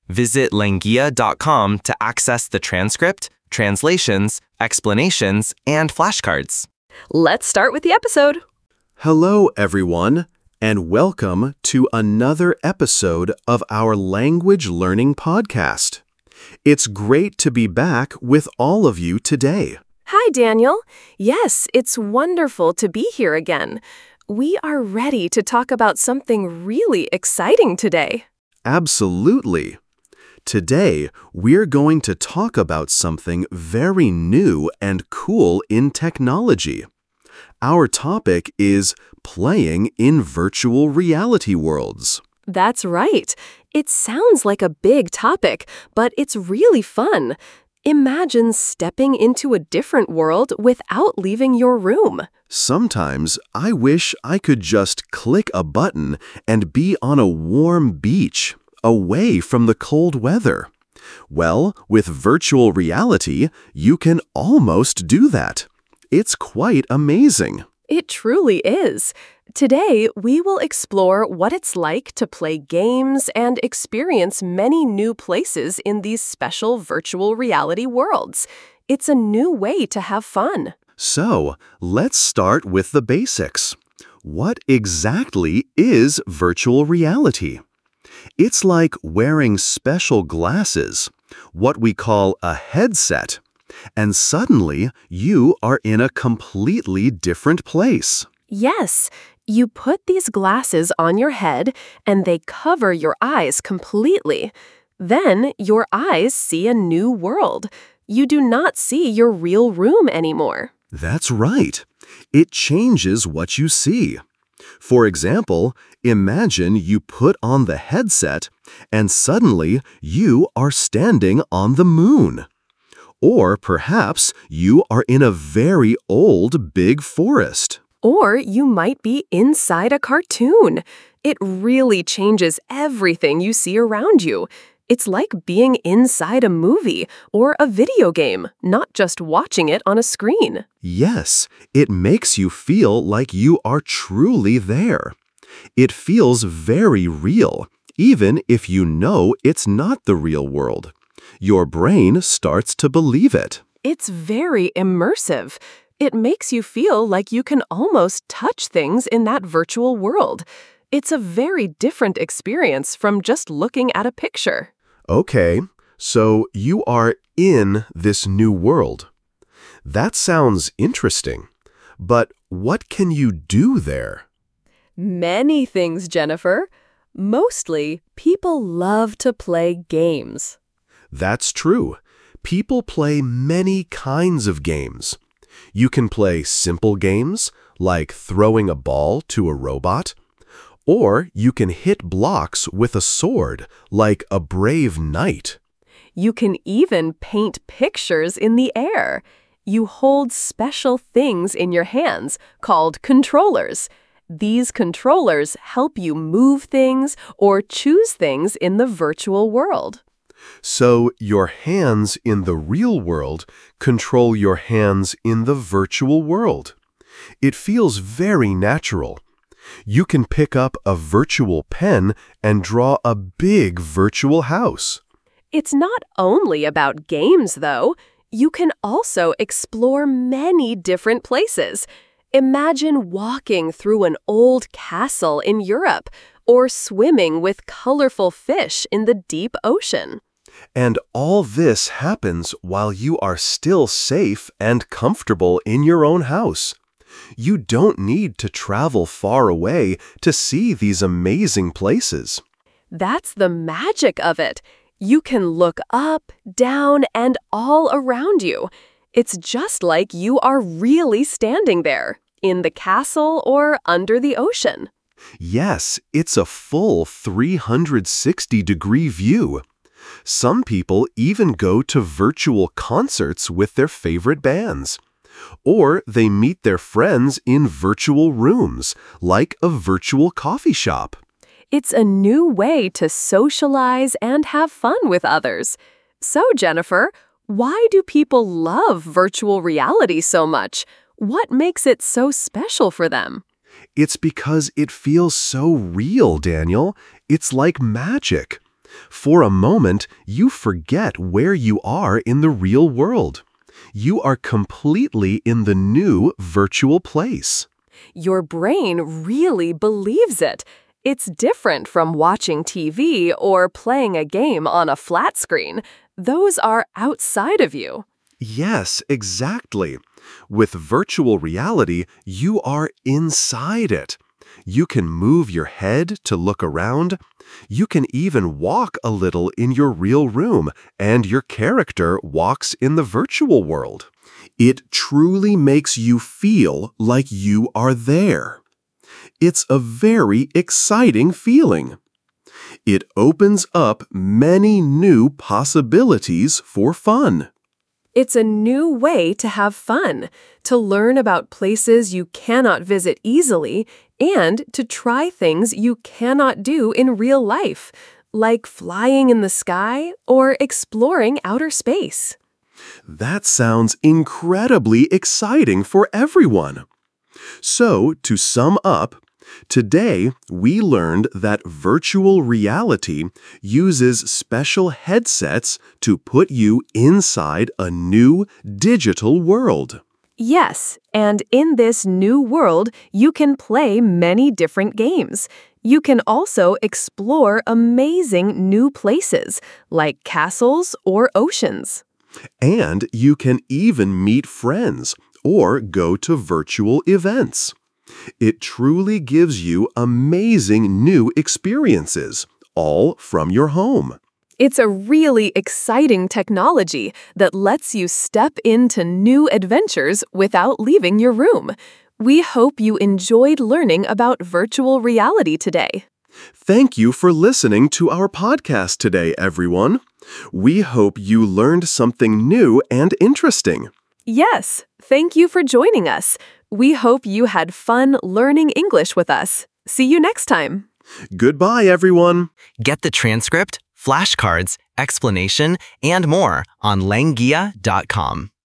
Visit Languia.com to access the transcript, translations, explanations, and flashcards. Let's start with the episode. Hello, everyone, and welcome to another episode of our language learning podcast. It's great to be back with all of you today. Hi, Daniel. Yes, it's wonderful to be here again. We are ready to talk about something really exciting today. Absolutely. Today, we're going to talk about something very new and cool in technology. Our topic is playing in virtual reality worlds. That's right. It sounds like a big topic, but it's really fun. Imagine stepping into a different world without leaving your room. Sometimes I wish I could just click a button and be on a warm beach, away from the cold weather. Well, with virtual reality, you can almost do that. It's quite amazing. It truly is. Today, we will explore what it's like to play games and experience many new places in these special virtual reality worlds. It's a new way to have fun. So, let's start with the basics. What exactly is virtual reality? It's like wearing special glasses, what we call a headset, and suddenly you are in a completely different place. Yes, you put these glasses on your head and they cover your eyes completely. Then your eyes see a new world. You do not see your real room anymore. That's right. It changes what you see. For example, imagine you put on the headset and suddenly you are standing on the moon. Or perhaps you are in a very old big forest. Or you might be inside a cartoon. It really changes everything you see around you. It's like being inside a movie or a video game, not just watching it on a screen. Yes, it makes you feel like you are truly there. It feels very real, even if you know it's not the real world. Your brain starts to believe it. It's very immersive. It makes you feel like you can almost touch things in that virtual world. It's a very different experience from just looking at a picture. Okay, so you are in this new world. That sounds interesting. But what can you do there? Many things, Jennifer. Mostly, people love to play games. That's true. People play many kinds of games. You can play simple games, like throwing a ball to a robot. Or you can hit blocks with a sword, like a brave knight. You can even paint pictures in the air. You hold special things in your hands, called controllers. These controllers help you move things or choose things in the virtual world. So your hands in the real world control your hands in the virtual world. It feels very natural. You can pick up a virtual pen and draw a big virtual house. It's not only about games, though. You can also explore many different places. Imagine walking through an old castle in Europe or swimming with colorful fish in the deep ocean. And all this happens while you are still safe and comfortable in your own house. You don't need to travel far away to see these amazing places. That's the magic of it. You can look up, down, and all around you. It's just like you are really standing there, in the castle or under the ocean. Yes, it's a full 360-degree view. Some people even go to virtual concerts with their favorite bands. Or they meet their friends in virtual rooms, like a virtual coffee shop. It's a new way to socialize and have fun with others. So, Jennifer, why do people love virtual reality so much? What makes it so special for them? It's because it feels so real, Daniel. It's like magic. For a moment, you forget where you are in the real world. You are completely in the new virtual place. Your brain really believes it. It's different from watching TV or playing a game on a flat screen. Those are outside of you. Yes, exactly. With virtual reality, you are inside it. You can move your head to look around. You can even walk a little in your real room, and your character walks in the virtual world. It truly makes you feel like you are there. It's a very exciting feeling. It opens up many new possibilities for fun. It's a new way to have fun, to learn about places you cannot visit easily, and to try things you cannot do in real life, like flying in the sky or exploring outer space. That sounds incredibly exciting for everyone. So, to sum up, today we learned that virtual reality uses special headsets to put you inside a new digital world. Yes, and in this new world, you can play many different games. You can also explore amazing new places, like castles or oceans. And you can even meet friends or go to virtual events. It truly gives you amazing new experiences, all from your home. It's a really exciting technology that lets you step into new adventures without leaving your room. We hope you enjoyed learning about virtual reality today. Thank you for listening to our podcast today, everyone. We hope you learned something new and interesting. Yes, thank you for joining us. We hope you had fun learning English with us. See you next time. Goodbye, everyone. Get the transcript, flashcards, explanation, and more on Languia.com.